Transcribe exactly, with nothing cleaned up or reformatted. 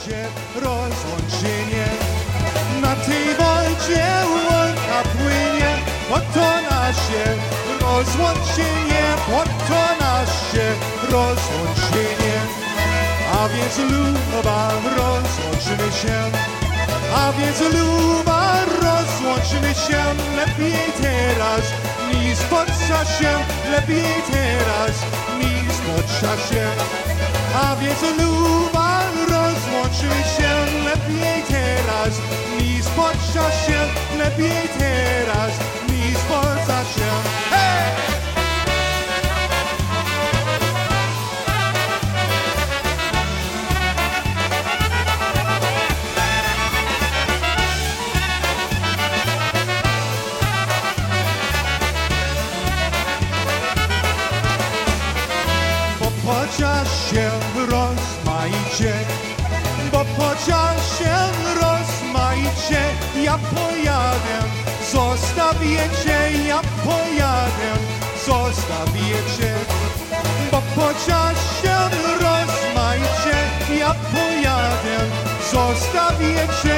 się rozłączenie. Na tej wodzie łąka płynie, bo to nasze rozłączenie, bo to nasze rozłączenie. A więc luba, rozłączymy się, a więc luba, rozłączymy się. Lepiej teraz niż po czasie, lepiej teraz niż po czasie. A więc luba, rozłączymy się, lepiej teraz niż po czasie, lepiej teraz niż po czasie. Hey! Po czasie rozmaicie, bo po czasie rozmaicie, ja pojadę, zostawiecie, ja pojadę, zostawiecie. Bo po czasie rozmaicie, ja pojadę, zostawiecie,